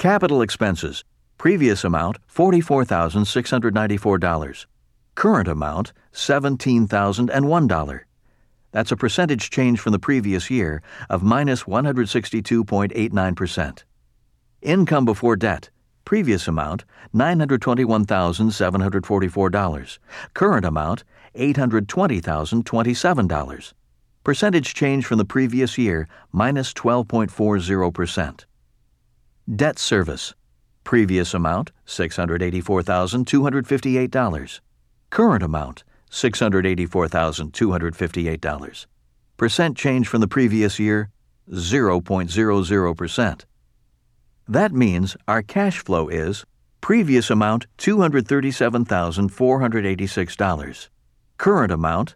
Capital expenses. Previous amount, $44,694. Current amount, $17,001. That's a percentage change from the previous year of minus 162.89%. Income before debt. Previous amount, $921,744. Current amount, $820,027. Percentage change from the previous year, minus 12.40%. Debt service. Previous amount, $684,258. Current amount, $684,258. Percent change from the previous year, 0.00%. That means our cash flow is previous amount $237,486. Current amount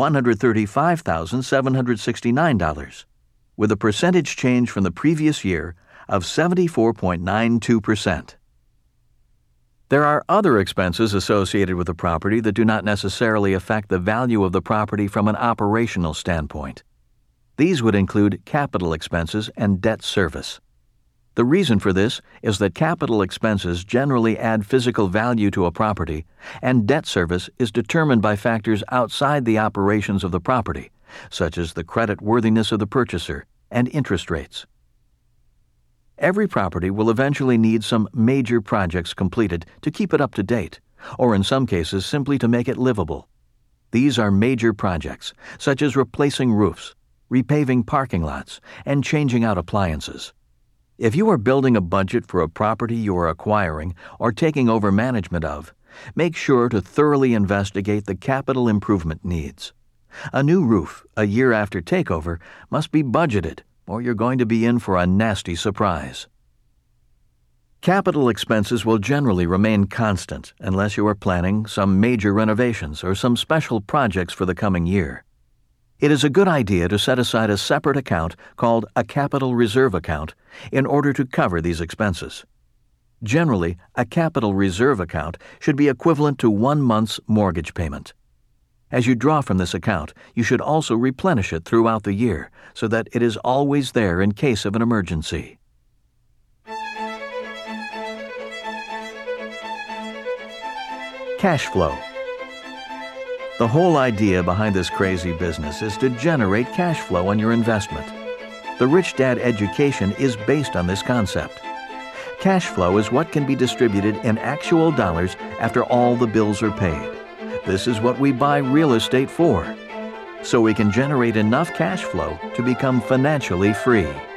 $135,769, with a percentage change from the previous year of 74.92%. There are other expenses associated with the property that do not necessarily affect the value of the property from an operational standpoint. These would include capital expenses and debt service. The reason for this is that capital expenses generally add physical value to a property, and debt service is determined by factors outside the operations of the property, such as the credit worthiness of the purchaser and interest rates. Every property will eventually need some major projects completed to keep it up to date, or in some cases simply to make it livable. These are major projects, such as replacing roofs, repaving parking lots, and changing out appliances. If you are building a budget for a property you are acquiring or taking over management of, make sure to thoroughly investigate the capital improvement needs. A new roof, a year after takeover, must be budgeted, or you're going to be in for a nasty surprise. Capital expenses will generally remain constant unless you are planning some major renovations or some special projects for the coming year. It is a good idea to set aside a separate account called a capital reserve account in order to cover these expenses. Generally, a capital reserve account should be equivalent to 1 month's mortgage payment. As you draw from this account, you should also replenish it throughout the year so that it is always there in case of an emergency. Cash flow. The whole idea behind this crazy business is to generate cash flow on your investment. The Rich Dad education is based on this concept. Cash flow is what can be distributed in actual dollars after all the bills are paid. This is what we buy real estate for, so we can generate enough cash flow to become financially free.